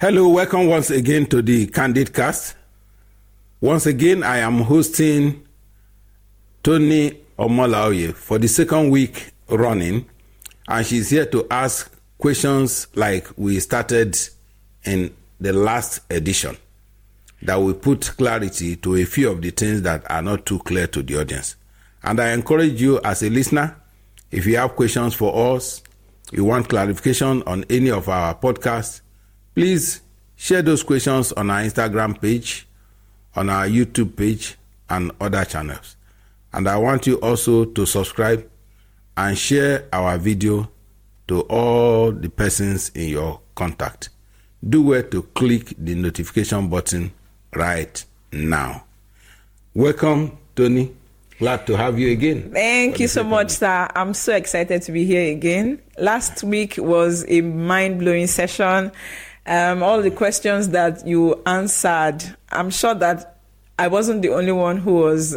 Hello, welcome once again to the Candid Cast. Once again, I am hosting Tony Omolaoye for the second week running, and she's here to ask questions like we started in the last edition, that will put clarity to a few of the things that are not too clear to the audience. And I encourage you as a listener, if you have questions for us, you want clarification on any of our podcasts, please share those questions on our Instagram page, on our YouTube page, and other channels. And I want you also to subscribe and share our video to all the persons in your contact. Do well to click the notification button right now. Welcome, Tony. Glad to have you again. Thank you so much, sir. I'm so excited to be here again. Last week was a mind-blowing session. All the questions that you answered, I'm sure that I wasn't the only one who was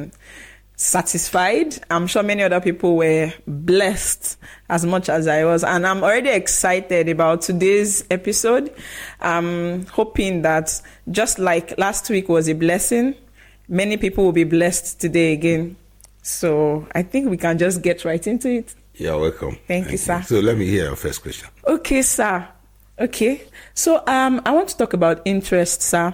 satisfied. I'm sure many other people were blessed as much as I was. And I'm already excited about today's episode. I'm hoping that just like last week was a blessing, many people will be blessed today again. So I think we can just get right into it. You're welcome. Thank you, sir. So let me hear your first question. Okay, sir. Okay. So I want to talk about interest, sir.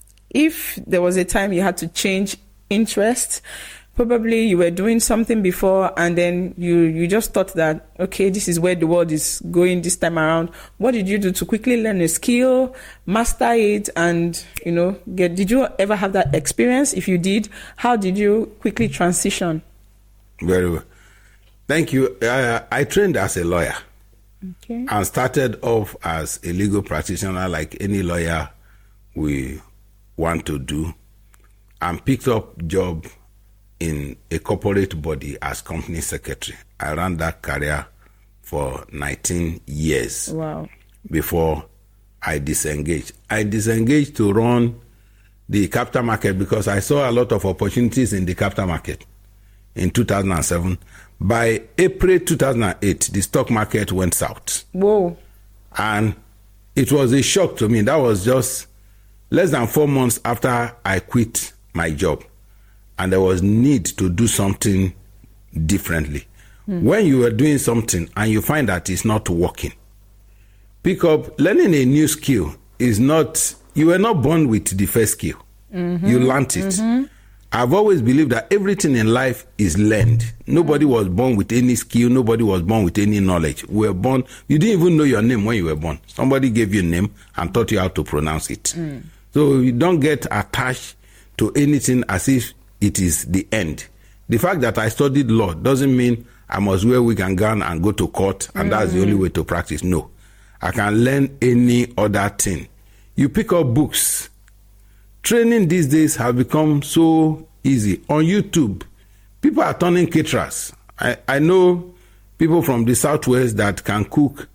If there was a time you had to change interest, probably you were doing something before and then you just thought that, okay, this is where the world is going this time around. What did you do to quickly learn a skill, master it, and, did you ever have that experience? If you did, how did you quickly transition? Very well. Thank you. I trained as a lawyer. Okay. And started off as a legal practitioner like any lawyer we want to do, and picked up job in a corporate body as company secretary. I ran that career for 19 years. Wow. Before I disengaged. I disengaged to run the capital market because I saw a lot of opportunities in the capital market in 2007. By April 2008, the stock market went south. Whoa. And it was a shock to me. That was just less than 4 months after I quit my job. And there was need to do something differently. When you are doing something and you find that it's not working, pick up. Learning a new skill is not, you were not born with the first skill. Mm-hmm. You learned it. Mm-hmm. I've always believed that everything in life is learned. Nobody was born with any skill. Nobody was born with any knowledge. We were born, you didn't even know your name when you were born. Somebody gave you a name and taught you how to pronounce it. So you don't get attached to anything as if it is the end. The fact that I studied law doesn't mean I must wear wig and gown and go to court and that's the only way to practice. No. I can learn any other thing. You pick up books. Training these days have become so easy. On YouTube, people are turning caterers. I know people from the Southwest that can cook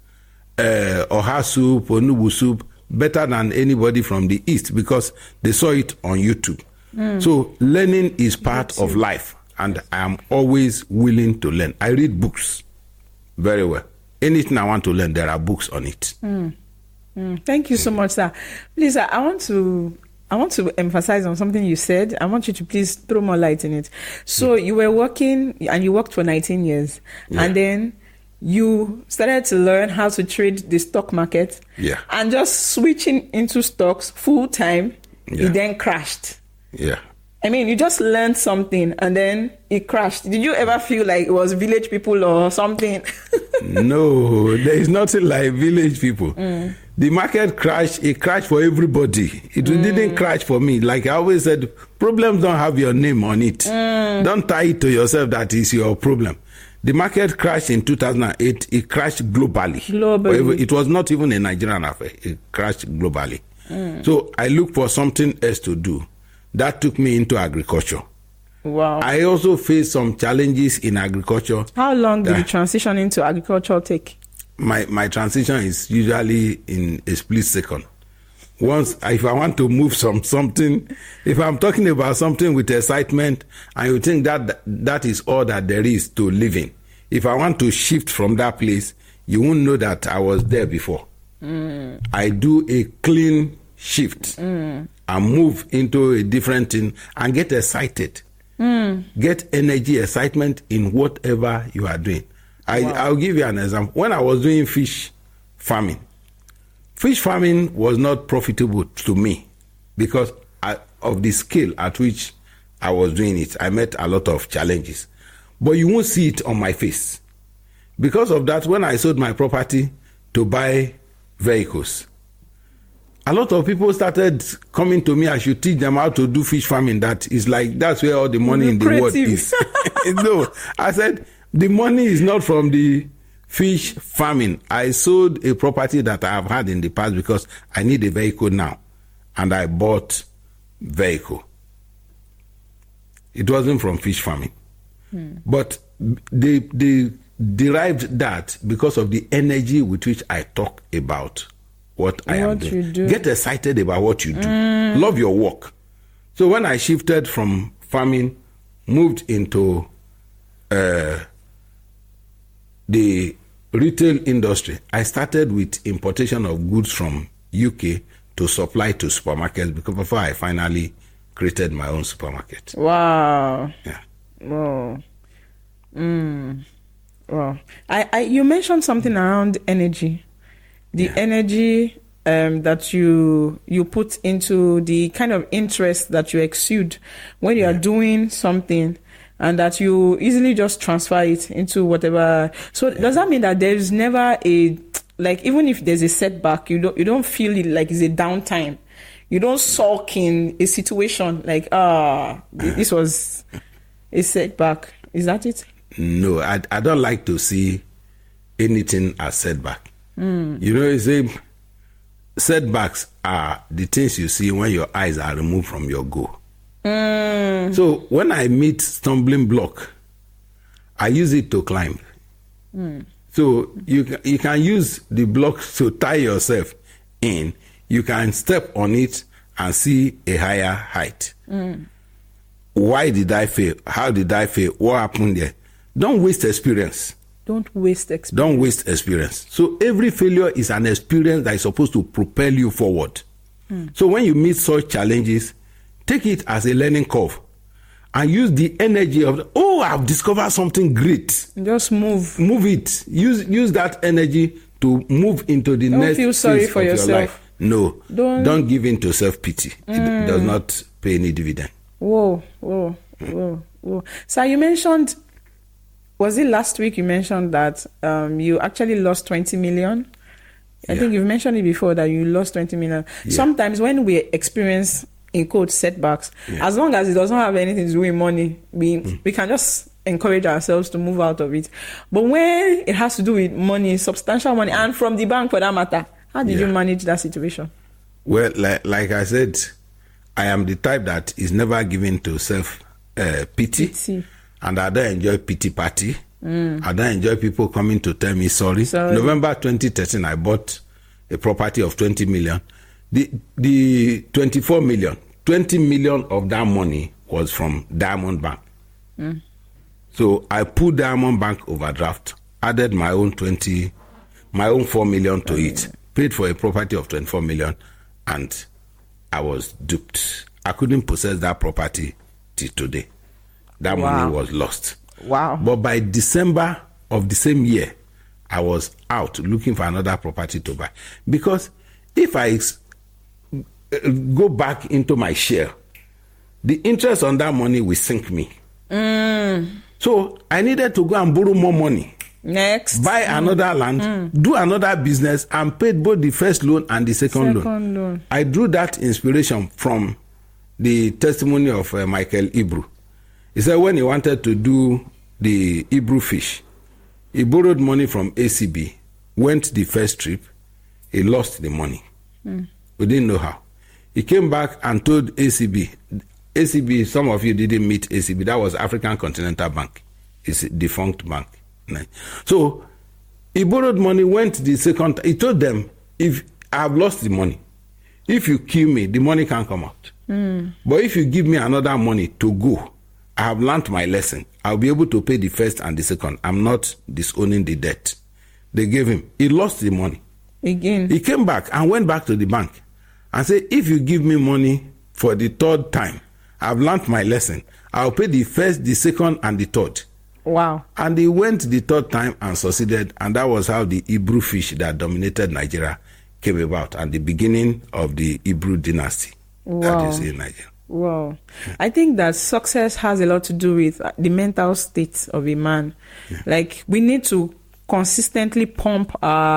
oha soup, onubu soup better than anybody from the East because they saw it on YouTube. So learning is part of life, and I am always willing to learn. I read books very well. Anything I want to learn, there are books on it. Thank you so much, sir. Please, sir, I want to emphasize on something you said. I want you to please throw more light in it. So you were working, and you worked for 19 years. Yeah. And then you started to learn how to trade the stock market. Yeah. And just switching into stocks full time, it then crashed. Yeah. I mean, you just learned something and then it crashed. Did you ever feel like it was village people or something? No, there is nothing like village people. The market crashed, it crashed for everybody. It didn't crash for me. Like I always said, problems don't have your name on it. Don't tie it to yourself that is your problem. The market crashed in 2008. It crashed globally. It was not even a Nigerian affair. It crashed globally. So I looked for something else to do. That took me into agriculture. Wow. I also faced some challenges in agriculture. How long did the transition into agriculture take? My transition is usually in a split second. Once, if I want to move something, if I'm talking about something with excitement and you think that is all that there is to living, if I want to shift from that place, you won't know that I was there before. I do a clean shift and move into a different thing and get excited. Get energy, excitement in whatever you are doing. I'll give you an example. When I was doing fish farming was not profitable to me because of the scale at which I was doing it. I met a lot of challenges. But you won't see it on my face. Because of that, when I sold my property to buy vehicles, a lot of people started coming to me. I should teach them how to do fish farming. That is like, that's where all the money in the world is. No, I said, the money is not from the fish farming. I sold a property that I have had in the past because I need a vehicle now. And I bought vehicle. It wasn't from fish farming. But they derived that because of the energy with which I talk about what I am doing. Get excited about what you do. Love your work. So when I shifted from farming, moved into the retail industry, I started with importation of goods from UK to supply to supermarkets before I finally created my own supermarket. Wow. Yeah. Wow. Wow. You mentioned something around energy. The energy that you put into the kind of interest that you exude when you are doing something, and that you easily just transfer it into whatever. So does that mean that there's never a, like, even if there's a setback, you don't feel it like it's a downtime? You don't sulk in a situation like, this was a setback. Is that it? No, I don't like to see anything as setback. You know, you say setbacks are the things you see when your eyes are removed from your goal. So when I meet stumbling block, I use it to climb. So you can use the block to tie yourself in. You can step on it and see a higher height. Why did I fail? How did I fail? What happened there? Don't waste experience. Don't waste experience. Don't waste experience. So every failure is an experience that is supposed to propel you forward. So when you meet such challenges, take it as a learning curve and use the energy of, I've discovered something great. Just move. Move it. Use that energy to move into the next phase of your life. Don't feel sorry for yourself. No. Don't give in to self-pity. It does not pay any dividend. Whoa. So you mentioned, was it last week you mentioned that you actually lost 20 million? I think you've mentioned it before that you lost 20 million. Yeah. Sometimes when we experience, in quotes, setbacks, as long as it doesn't have anything to do with money, we can just encourage ourselves to move out of it. But when it has to do with money, substantial money, and from the bank for that matter, how did you manage that situation? Well, like I said, I am the type that is never given to self-pity. And I don't enjoy pity party. I don't enjoy people coming to tell me sorry. November 2013, I bought a property of 20 million. The 24 million, 20 million of that money was from Diamond Bank. So I put Diamond Bank overdraft, added my own 4 million to it, paid for a property of 24 million, and I was duped. I couldn't possess that property till today. That money was lost. Wow. But by December of the same year, I was out looking for another property to buy. Because if I go back into my share, the interest on that money will sink me. So I needed to go and borrow more money. Next. Buy another land, do another business, and paid both the first loan and the second loan. I drew that inspiration from the testimony of Michael Ibru. He said when he wanted to do the Ibru fish, he borrowed money from ACB, went the first trip, he lost the money. We didn't know how. He came back and told ACB. ACB, some of you didn't meet ACB. That was African Continental Bank. It's a defunct bank. So he borrowed money, went the second. He told them, if I have lost the money, if you kill me, the money can't come out. But if you give me another money to go, I have learned my lesson. I'll be able to pay the first and the second. I'm not disowning the debt. They gave him. He lost the money. Again. He came back and went back to the bank and said, if you give me money for the third time, I've learned my lesson. I'll pay the first, the second, and the third. Wow. And he went the third time and succeeded, and that was how the Hebrew fish that dominated Nigeria came about, and the beginning of the Hebrew dynasty that you see in Nigeria. Wow. I think that success has a lot to do with the mental state of a man. Yeah. Like, we need to consistently pump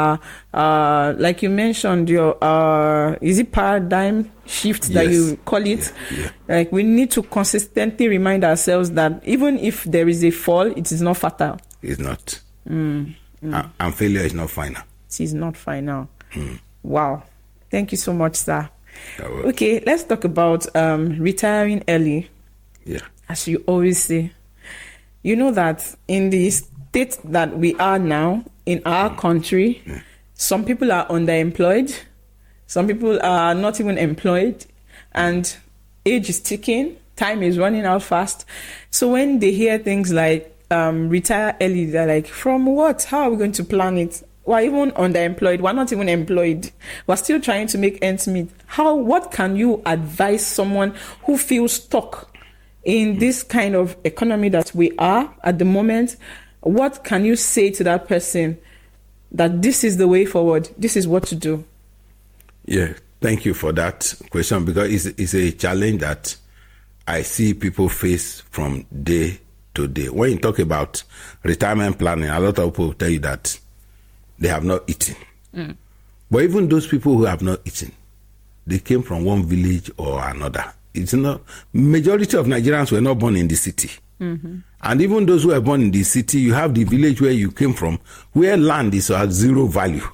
like you mentioned, your is it paradigm shift that you call it? Yeah. Like, we need to consistently remind ourselves that even if there is a fall, it is not fatal. It's not. And failure is not final. It is not final. Wow. Thank you so much, sir. Okay, let's talk about retiring early. Yeah. As you always say. You know that in the state that we are now, in our country, some people are underemployed. Some people are not even employed. And age is ticking. Time is running out fast. So when they hear things like retire early, they're like, from what? How are we going to plan it? We're even underemployed. We're not even employed. We're still trying to make ends meet. What can you advise someone who feels stuck in this kind of economy that we are at the moment? What can you say to that person that this is the way forward? This is what to do? Yeah, thank you for that question, because it's a challenge that I see people face from day to day. When you talk about retirement planning, a lot of people tell you that they have not eaten. But even those people who have not eaten, they came from one village or another. It's not, majority of Nigerians were not born in the city. And even those who were born in the city, you have the village where you came from, where land is at zero value.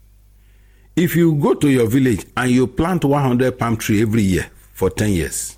If you go to your village and you plant 100 palm tree every year for 10 years,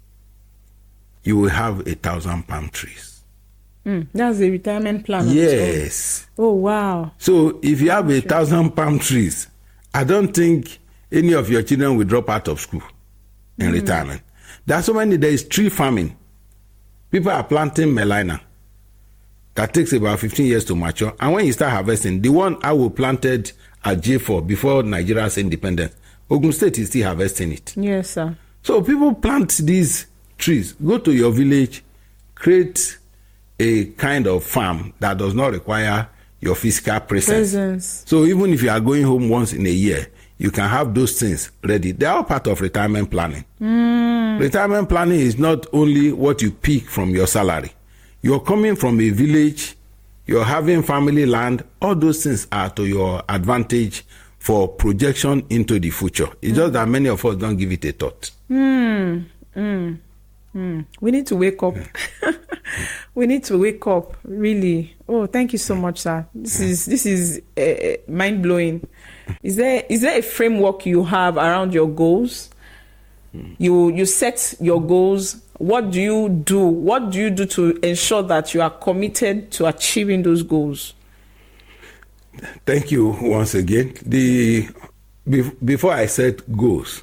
you will have 1,000 palm trees. That's the retirement plan. Yes. Oh, wow. So if you have 1,000 palm trees, I don't think any of your children will drop out of school in retirement. There are so many. There is tree farming. People are planting melina that takes about 15 years to mature. And when you start harvesting, the one I will planted at J4 before Nigeria's independence, Ogun State is still harvesting it. Yes, sir. So people plant these trees. Go to your village, create a kind of farm that does not require your physical presence. So even if you are going home once in a year, you can have those things ready. They are part of retirement planning. Retirement planning is not only what you pick from your salary. You're coming from a village, you're having family land, all those things are to your advantage for projection into the future. It's just that many of us don't give it a thought. We need to wake up. We need to wake up, really. Oh, thank you so much, sir. This is mind blowing. Is there a framework you have around your goals? You set your goals. What do you do? What do you do to ensure that you are committed to achieving those goals? Thank you once again. Before I said goals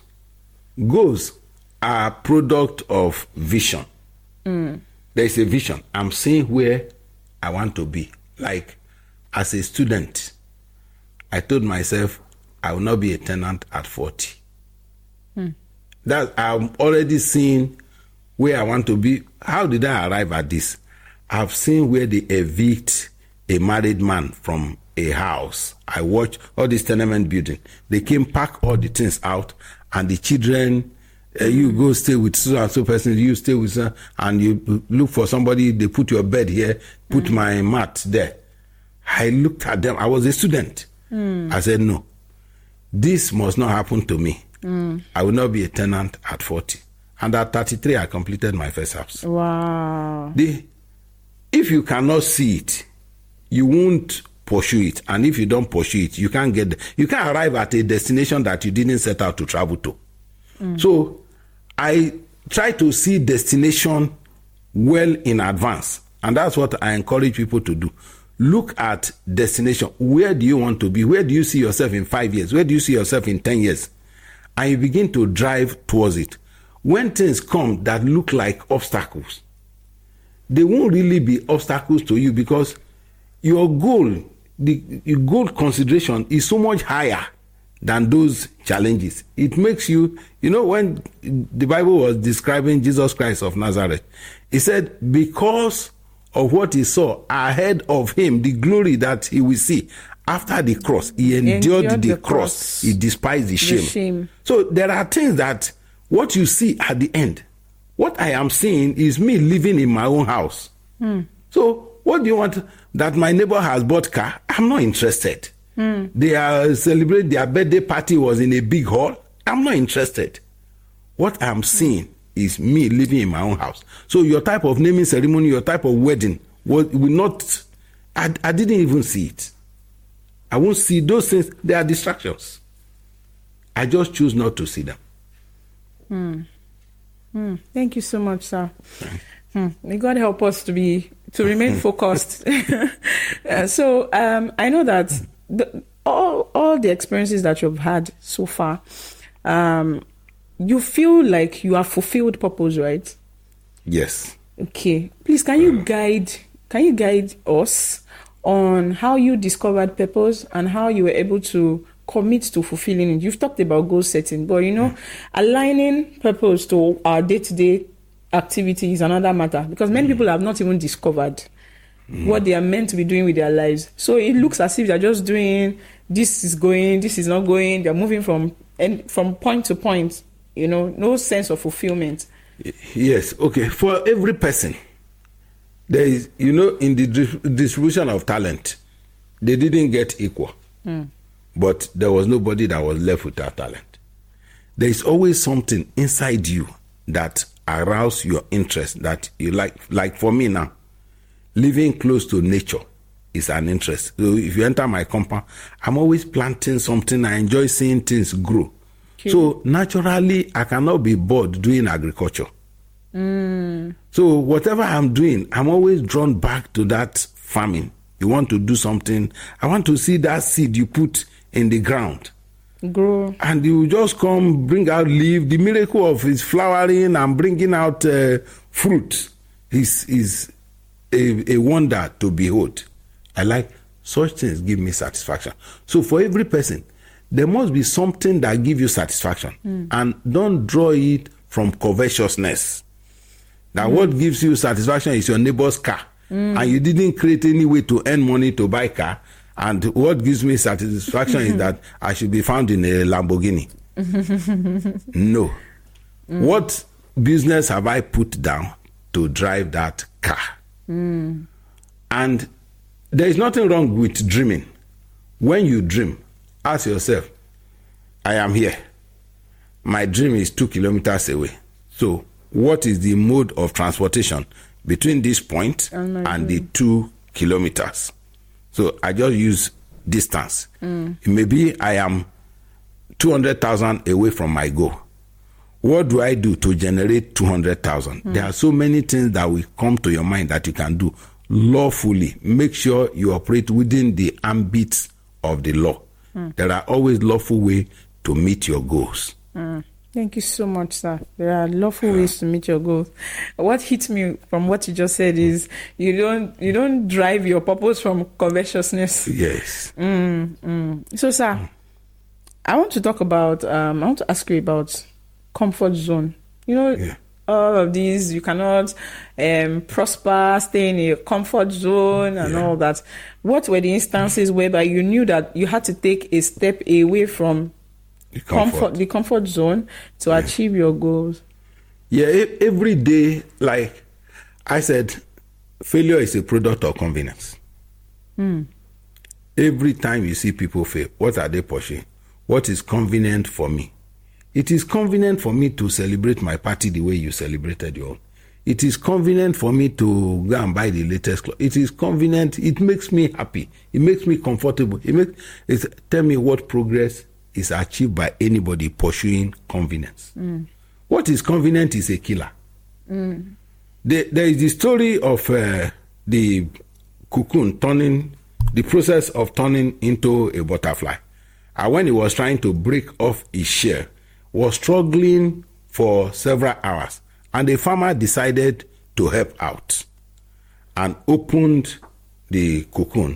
are product of vision. There is a vision. I'm seeing where I want to be. Like, as a student, I told myself I will not be a tenant at 40. That I'm already seeing where I want to be. How did I arrive at this? I've seen where they evict a married man from a house. I watched all this tenement building. They came, pack all the things out, and the children, you go stay with so and so person, you stay with her, and you look for somebody, they put your bed here, put my mat there. I looked at them. I was a student. I said, no, this must not happen to me. I will not be a tenant at 40. And at 33, I completed my first house. Wow. If you cannot see it, you won't pursue it. And if you don't pursue it, you can't arrive at a destination that you didn't set out to travel to. So I try to see destination well in advance. And that's what I encourage people to do. Look at destination. Where do you want to be? Where do you see yourself in 5 years? Where do you see yourself in 10 years? And you begin to drive towards it. When things come that look like obstacles, they won't really be obstacles to you, because your goal the goal consideration is so much higher than those challenges. It makes you, when the Bible was describing Jesus Christ of Nazareth, it said, because of what he saw ahead of him, the glory that he will see after the cross, he endured the cross. He despised the shame. So there are things that what you see at the end, what I am seeing is me living in my own house. So what do you want? That my neighbor has bought car? I'm not interested. They are celebrating their birthday party was in a big hall. I'm not interested. What I'm seeing is me living in my own house. So your type of naming ceremony, your type of wedding will not, I didn't even see it. I won't see those things. They are distractions. I just choose not to see them. Thank you so much, sir. May God help us to remain focused. So I know that all the experiences that you've had so far, you feel like you have fulfilled purpose, right? Yes. Okay. Please, can you guide us on how you discovered purpose and how you were able to commit to fulfilling it? You've talked about goal setting, but aligning purpose to our day-to-day activity is another matter, because many people have not even discovered what they are meant to be doing with their lives. So it looks as if they're just doing, this is going, this is not going. They're moving from point to point, no sense of fulfillment. Yes. Okay. For every person, there is, in the distribution of talent, they didn't get equal. But there was nobody that was left without talent. There is always something inside you that arouses your interest that you like. Like for me now, living close to nature is an interest. So if you enter my compound, I'm always planting something. I enjoy seeing things grow. Okay. So naturally, I cannot be bored doing agriculture. So whatever I'm doing, I'm always drawn back to that farming. You want to do something, I want to see that seed you put in the ground grow, and you just come bring out leaf. The miracle of its flowering and bringing out fruit is a wonder to behold. I like such things, give me satisfaction. So for every person, there must be something that gives you satisfaction, and don't draw it from covetousness. Now, what gives you satisfaction is your neighbor's car, and you didn't create any way to earn money to buy car. And what gives me satisfaction is that I should be found in a Lamborghini. No. What business have I put down to drive that car? And there is nothing wrong with dreaming. When you dream, ask yourself, I am here. My dream is 2 kilometers away. So what is the mode of transportation between this point and the 2 kilometers? So I just use distance. Maybe I am 200,000 away from my goal. What do I do to generate 200,000? There are so many things that will come to your mind that you can do lawfully. Make sure you operate within the ambit of the law. There are always lawful ways to meet your goals. Thank you so much, sir. There are lawful ways to meet your goals. What hit me from what you just said is you don't drive your purpose from covetousness. Yes. So, sir, I want to ask you about comfort zone. All of these, you cannot prosper, stay in a comfort zone and all that. What were the instances whereby you knew that you had to take a step away from the comfort zone to achieve your goals? Yeah, every day, like I said, failure is a product of convenience. Every time you see people fail, what are they pursuing? What is convenient for me? It is convenient for me to celebrate my party the way you celebrated your own. It is convenient for me to go and buy the latest clothes. It is convenient. It makes me happy. It makes me comfortable. Tell me what progress is achieved by anybody pursuing convenience. What is convenient is a killer. There is the story of the cocoon the process of turning into a butterfly. And when it was trying to break off its shell, was struggling for several hours. And the farmer decided to help out and opened the cocoon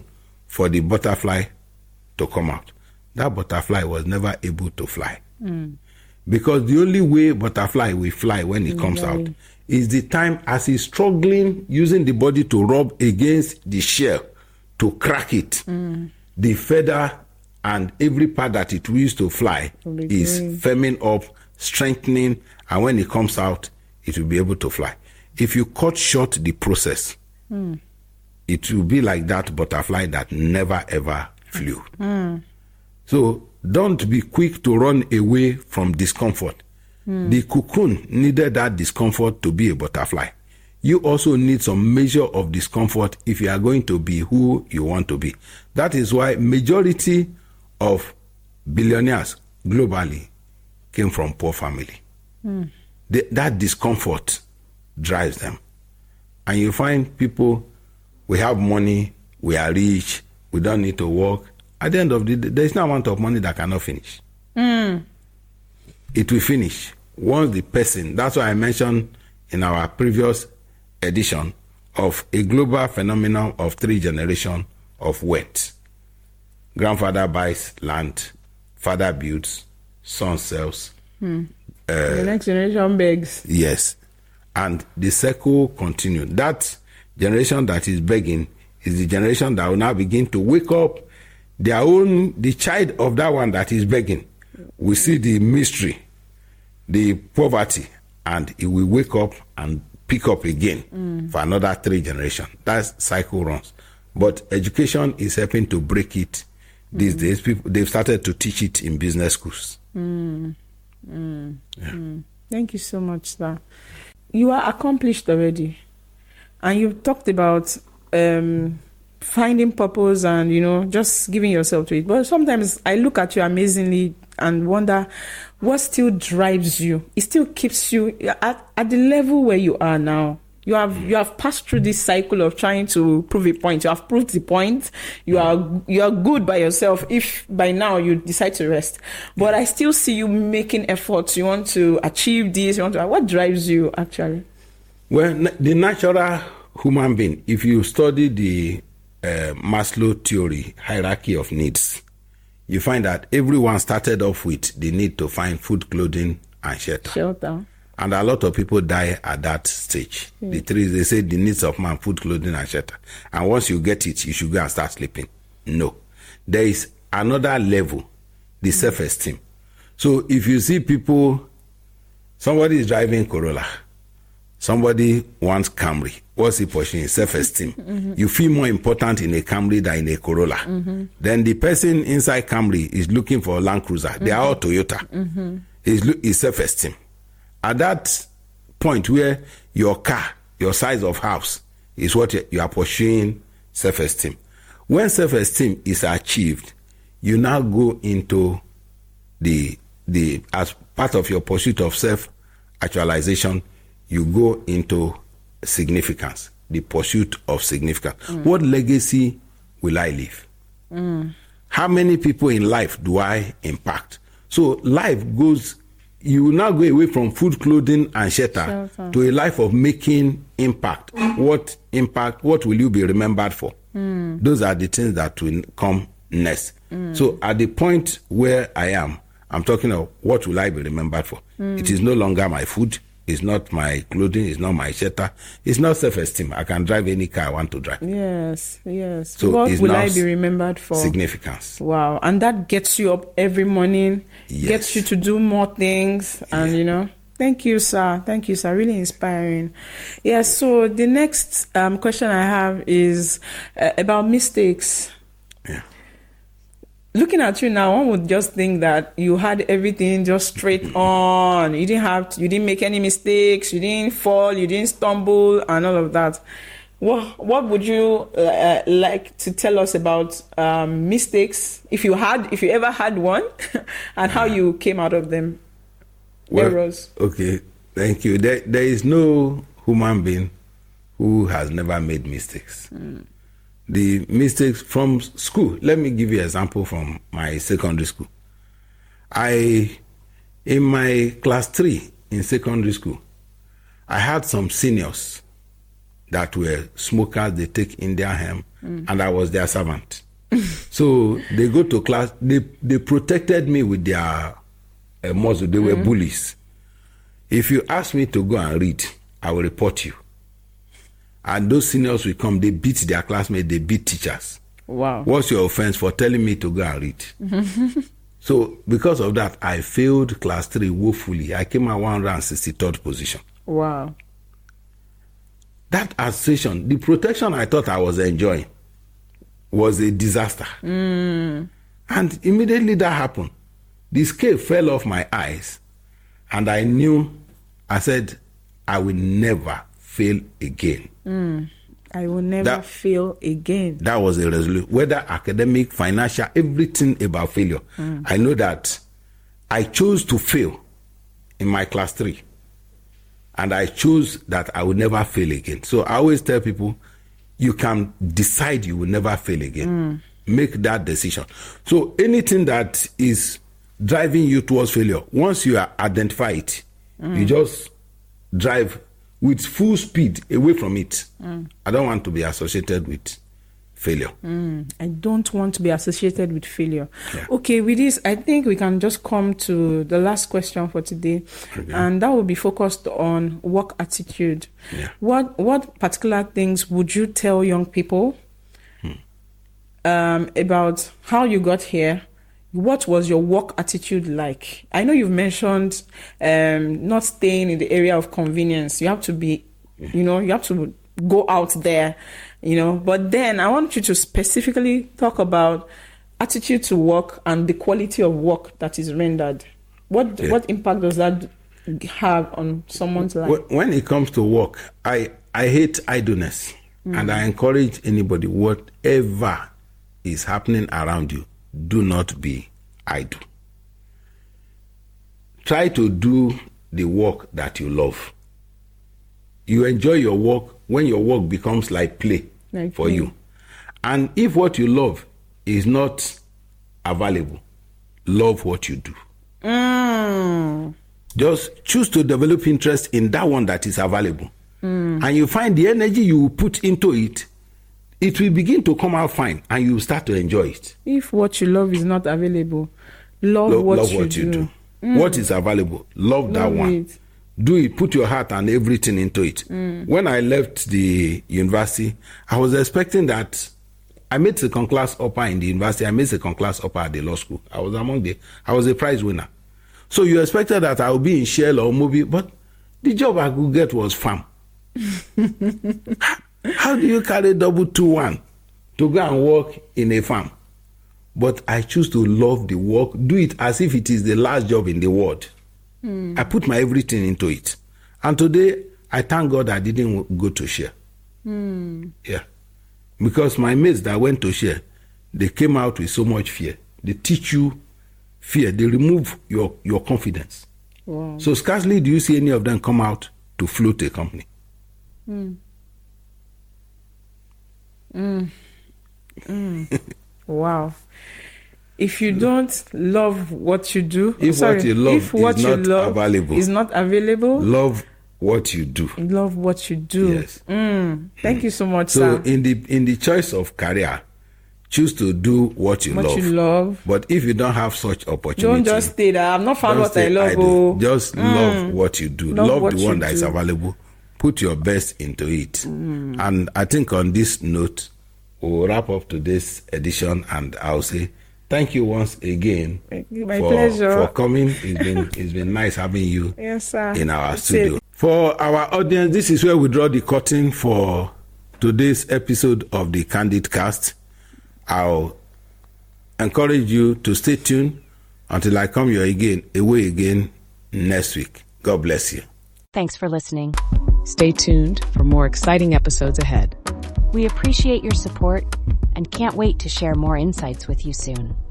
for the butterfly to come out. That butterfly was never able to fly. Because the only way butterfly will fly when it comes out is the time as he's struggling, using the body to rub against the shell to crack it. The feather and every part that it will use to fly is firming up, strengthening, and when it comes out, it will be able to fly. If you cut short the process, it will be like that butterfly that never ever flew. So don't be quick to run away from discomfort. The cocoon needed that discomfort to be a butterfly. You also need some measure of discomfort if you are going to be who you want to be. That is why majority of billionaires globally came from poor family. That discomfort drives them. And you find people, we have money, we are rich, we don't need to work. At the end of the day, there is no amount of money that cannot finish. It will finish once the person, that's why I mentioned in our previous edition of a global phenomenon of 3 generations of wealth. Grandfather buys land, father builds, son sells. The next generation begs. Yes. And the circle continues. That generation that is begging is the generation that will now begin to wake up the child of that one that is begging. We see the mystery, the poverty, and it will wake up and pick up again for another 3 generations. That cycle runs. But education is helping to break it these days. People, they've started to teach it in business schools. Thank you so much, sir. You are accomplished already. And you've talked about finding purpose and, just giving yourself to it. But sometimes I look at you amazingly and wonder what still drives you. It still keeps you at the level where you are now. You have passed through this cycle of trying to prove a point. You have proved the point. You are good by yourself if by now you decide to rest. But I still see you making efforts. You want to achieve this. What drives you actually? Well, the natural human being, if you study the Maslow theory, hierarchy of needs, you find that everyone started off with the need to find food, clothing, and shelter. And a lot of people die at that stage. The 3, they say the needs of man, food, clothing, and shelter. And once you get it, you should go and start sleeping. No. There is another level, the self-esteem. So if you see people, somebody is driving Corolla, somebody wants Camry. What's he pursuing? Self-esteem. You feel more important in a Camry than in a Corolla. Then the person inside Camry is looking for a Land Cruiser. They are all Toyota. It's self-esteem. At that point where your car, your size of house is what you are pursuing, self-esteem. When self-esteem is achieved, you now go into the as part of your pursuit of self-actualization, you go into significance, the pursuit of significance. What legacy will I leave? How many people in life do I impact? So life goes, you will now go away from food, clothing, and shelter to a life of making impact. What impact? What will you be remembered for? Those are the things that will come next. So at the point where I am, I'm talking of what will I be remembered for? It is no longer my food. It's not my clothing. It's not my shelter. It's not self-esteem. I can drive any car I want to drive. Yes. So what will I be remembered for? Significance. Wow. And that gets you up every morning, gets you to do more things. And, thank you, sir. Really inspiring. Yes. So the next question I have is about mistakes. Yeah. Looking at you now, one would just think that you had everything just straight on. You didn't make any mistakes. You didn't fall. You didn't stumble, and all of that. What would you like to tell us about mistakes, if you ever had one, and how you came out of them? Errors. Okay, thank you. There is no human being who has never made mistakes. The mistakes from school. Let me give you an example from my secondary school. In my class 3 in secondary school, I had some seniors that were smokers. They take Indian hemp, and I was their servant. So they go to class. They protected me with their muscle. They were bullies. If you ask me to go and read, I will report you. And those seniors will come. They beat their classmates. They beat teachers. Wow. What's your offense for telling me to go and read? So because of that, I failed class 3 woefully. I came at 163rd position. Wow. That association, the protection I thought I was enjoying, was a disaster. And immediately that happened. The scale fell off my eyes. And I said, I will never fail again. I will never fail again. That was a resolution. Whether academic, financial, everything about failure. I know that I chose to fail in my class 3. And I chose that I will never fail again. So I always tell people, you can decide you will never fail again. Make that decision. So anything that is driving you towards failure, once you identify it, you just drive with full speed away from it. I don't want to be associated with failure. I don't want to be associated with failure. Yeah. Okay, with this, I think we can just come to the last question for today. Okay. And that will be focused on work attitude. Yeah. What particular things would you tell young people about how you got here? What was your work attitude like? I know you've mentioned not staying in the area of convenience. You have to be, you have to go out there, But then I want you to specifically talk about attitude to work and the quality of work that is rendered. What impact does that have on someone's life? When it comes to work, I hate idleness. And I encourage anybody, whatever is happening around you, do not be idle. Try to do the work that you love. You enjoy your work when your work becomes like play for you. And if what you love is not available, love what you do. Just choose to develop interest in that one that is available. And you find the energy you put into it, it will begin to come out fine and you start to enjoy it. If what you love is not available, love what you do. What is available, love that one. Do it, put your heart and everything into it. When I left the university, I was expecting that I made second class upper in the university. I made second class upper at the law school. I was a prize winner. So you expected that I would be in Shell or Mobi, but the job I could get was farm. How do you carry 221 to go and work in a farm? But I choose to love the work, do it as if it is the last job in the world. I put my everything into it. And today, I thank God I didn't go to Share. Yeah. Because my mates that went to Share, they came out with so much fear. They teach you fear. They remove your confidence. Wow. So scarcely do you see any of them come out to float a company. Wow. If you don't love what you do, what you love is not available, love what you do. Love what you do. Yes. Thank you so much, so sir. in the choice of career, choose to do what you love. But if you don't have such opportunity, don't just stay there. I've not found what I love. Just love what you do. Love the one that is available. Put your best into it. And I think on this note, we'll wrap up today's edition, and I'll say thank you once again. My pleasure. For coming. It's been nice having you in our studio. It. For our audience, this is where we draw the curtain for today's episode of the Candid Cast. I'll encourage you to stay tuned until I come your way again next week. God bless you. Thanks for listening. Stay tuned for more exciting episodes ahead. We appreciate your support and can't wait to share more insights with you soon.